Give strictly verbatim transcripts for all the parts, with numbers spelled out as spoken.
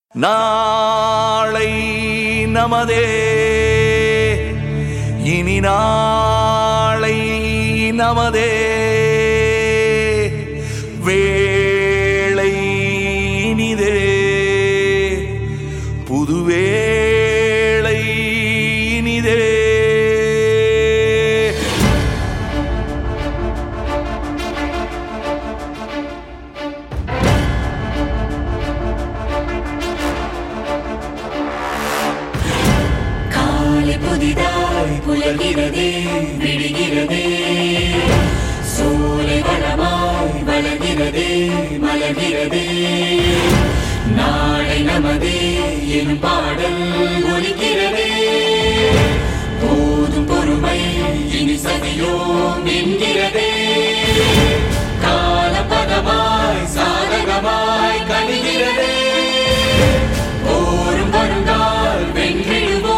நாளை நமதே இனி நாளை நமதே வேளை இனிதே புதுவேளை இனிதே புதிதாய் புலர்கிறதே விடுகிறதே சோலை வளமாய் வளர்கிறதே மலர்கிறதே நாளை நமதே எனும் பாடல் ஒலிக்கிறதே போதும் பொறுமை இனி சதியோம் என்கிறதே காலபதமாய் சாதகமாய் கழிகிறதே போரும் வருங்கால் வென்றிடுவோம்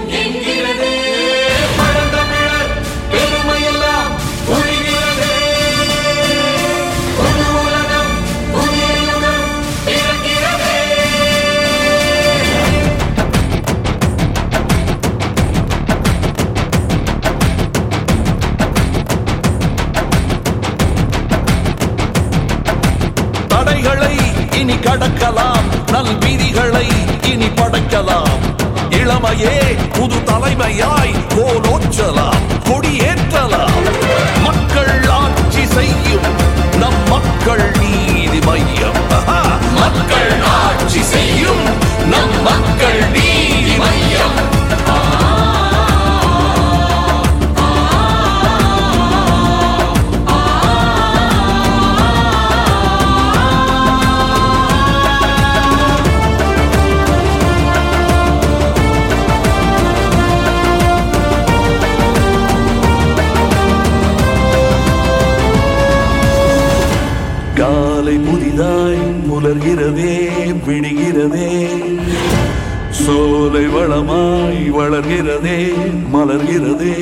தடைகளை இனி கடக்கலாம், நல் வீதிகளை இனி படைக்கலாம். இளமையே புது தலைமையாய் கோலோச்சலாம், கொடியேற்றலாம். மக்கள் ஆட்சி செய்யும் நம் மக்கள் நீதி மையம். மக்கள் ஆட்சி செய்யும் நம் மக்கள் நீதி மையம். காலை புதிதாய் புலர்கிறதே விடுகிறதே சோலை வளமாய் வளர்கிறதே மலர்கிறதே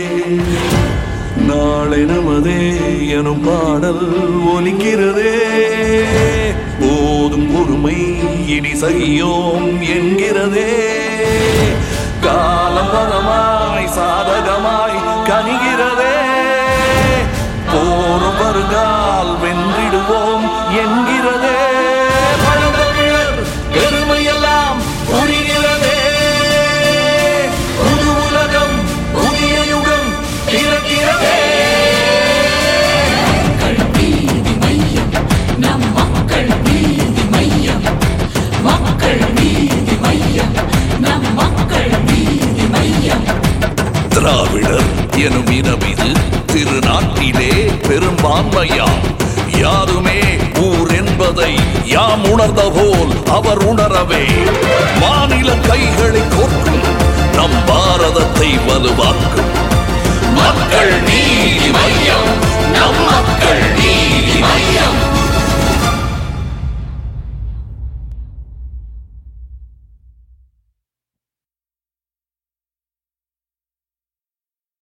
நாளை நமதே எனும் பாடல் ஒலிக்கிறதே போதும் பொறுமை இனி செய்யோம் என்கிறதே காலம் பலமாய் சாதகமாய் கனிகிறதே போரும் வருங்கால் வென்றிடுவோம் என்கிறதே பழந்தமிழர் பெருமையெல்லாம் புரிகிறதே புது உலகம் புதிய யுகம் பிறக்கிறதே. மக்கள் நீதி மையம் நம் மக்கள் நீதி மையம் மக்கள் நீதி மையம் நம் மக்கள் நீதி மையம். திராவிடர் எனும் இனம் இது திருநாட்டிலே பெரும்பான்மையாம். யாருமே ஊர் என்பதை யாம் உணர்ந்த போல் அவர் உணரவே மாநில